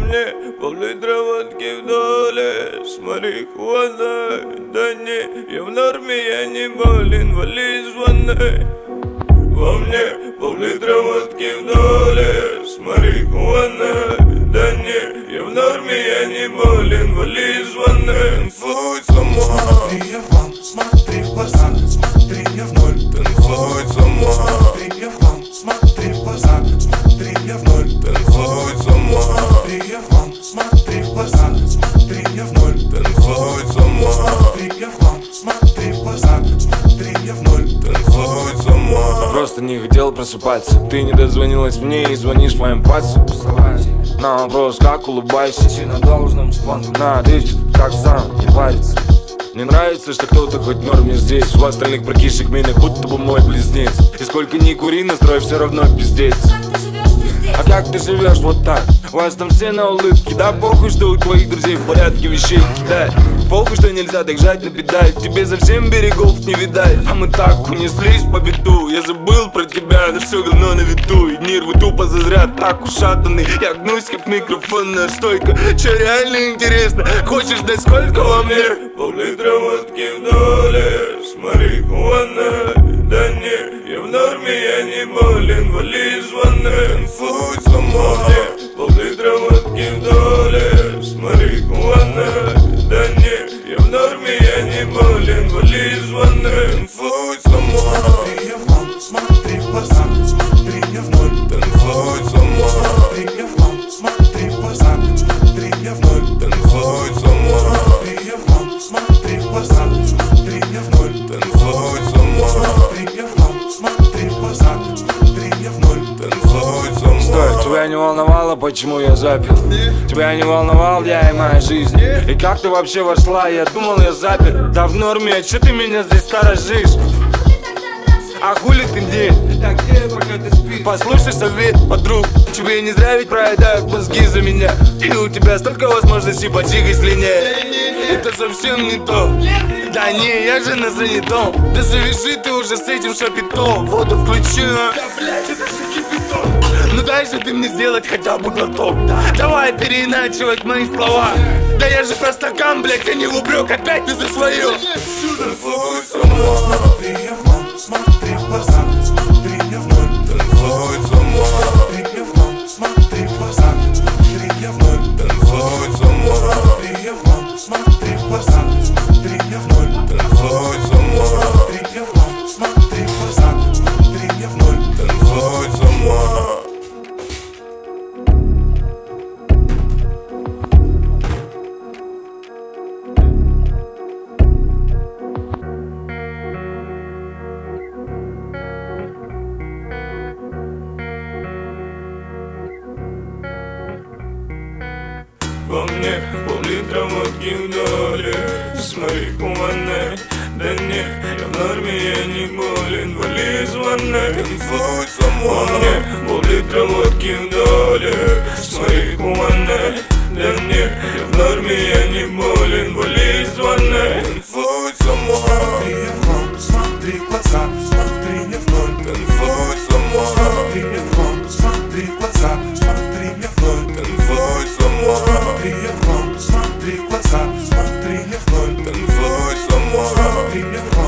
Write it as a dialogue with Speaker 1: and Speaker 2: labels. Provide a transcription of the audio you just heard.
Speaker 1: мне пол-литра водки в доле с марихуаной. Да не, я в норме, я не болен, вали из ванной. Во мне пол-литра водки в доле с марихуаной. Да не, я в норме, я не болен, вали из ванной. Танцуй сама.
Speaker 2: Смотри, я в план, смотри в глаза, смотри, я в ноль.
Speaker 1: Танцуй сама.
Speaker 2: Смотри, я в план, смотри в глаза, смотри, я в ноль.
Speaker 1: Танцуй сама.
Speaker 2: Смотри, я в план, смотри в глаза, смотри, я в ноль.
Speaker 1: Танцуй сама.
Speaker 2: Смотри, я в план, смотри в глаза, смотри, я в ноль.
Speaker 1: Танцуй сама.
Speaker 3: Просто не хотел просыпаться. Ты не дозвонилась мне и звонишь моим пальцем. На вопрос, как улыбайся, на должном спонту. На ответить, как сам, не париться. Мне нравится, что кто-то хоть в норме здесь. У остальных прокисших минах будто бы мой близнец. И сколько ни кури, настрой все равно пиздец. А как ты живешь вот так? У вас там все на улыбке. Да похуй, что у твоих друзей в порядке вещей кидать. Похуй, что нельзя так жать на педаль. Тебе совсем берегов не видать. А мы так унеслись по беду. Я забыл про тебя, да все говно на виду. И нервы тупо зазря так ушатаны. Я гнусь как микрофонная стойка. Че реально интересно? Хочешь знать, сколько во мне?
Speaker 1: Пол-литра водки в доле с марихуаной. Да не, я в норме, я не болен, вали из ванной. Танцуй сама. Пол-литра водки в доле с марихуаной. Да не, я в норме, я не болен, вали из ванной. Танцуй сама.
Speaker 2: Смотри, я в план, смотри в глаза, смотри, я в ноль.
Speaker 1: Танцуй сама.
Speaker 2: Смотри, я в план, смотри в глаза, смотри, я в ноль.
Speaker 1: Танцуй сама.
Speaker 2: Смотри, я в план, смотри в глаза, смотри, я в ноль.
Speaker 1: Танцуй сама.
Speaker 2: Смотри, я в план, смотри в глаза, смотри, я в ноль.
Speaker 1: Танцуй сама.
Speaker 3: Стой, тебя не волновало, почему я запер? Тебя не волновал я и моя жизнь. И как ты вообще вошла? Я думал, я запер. Да в норме, а че ты меня здесь сторожишь? А хули ты мне? Так где, пока ты спишь? Послушай совет, подруг. Тебе не зря ведь проедают мозги за меня. И у тебя столько возможностей потихо слинять. Это совсем не то. Да не, я же на занятом. Да завяжи ты уже с этим шапитом. Воду включи. Да блять, это же кипяток. Ну дай же ты мне сделать хотя бы глоток. Давай переиначивать мои слова. Да я же про стакан, блять, а не в упрек. Опять ты за свое.
Speaker 1: Танцуй сама.
Speaker 2: Смотри, я в план, смотри в глаза, смотри, я в ноль.
Speaker 1: Танцуй сама.
Speaker 2: Смотри, я в план, смотри в глаза, смотри, я в ноль.
Speaker 1: Танцуй сама.
Speaker 2: Смотри, я в план, смотри в глаза, смотри, я в ноль.
Speaker 1: Танцуй сама.
Speaker 2: Смотри, я в план, смотри в глаза, смотри, я в ноль.
Speaker 1: Танцуй сама. Во мне пол-литра водки в доле с марихуаной. Да не, я в норме, я не болен, вали из ванной. Танцуй сама. Во мне пол-литра водки в доле с марихуаной. Да не, я в норме, я не болен, вали из ванной. Танцуй сама.
Speaker 2: Смотри, я в план, смотри в глаза, смотри, я в ноль.
Speaker 1: Танцуй сама.
Speaker 2: Смотри, я в план, смотри в глаза, смотри, я в ноль.
Speaker 1: Танцуй сама.
Speaker 2: Смотри, я в план, смотри в глаза, смотри, я в ноль.
Speaker 1: Танцуй сама.
Speaker 2: Смотри, я в план.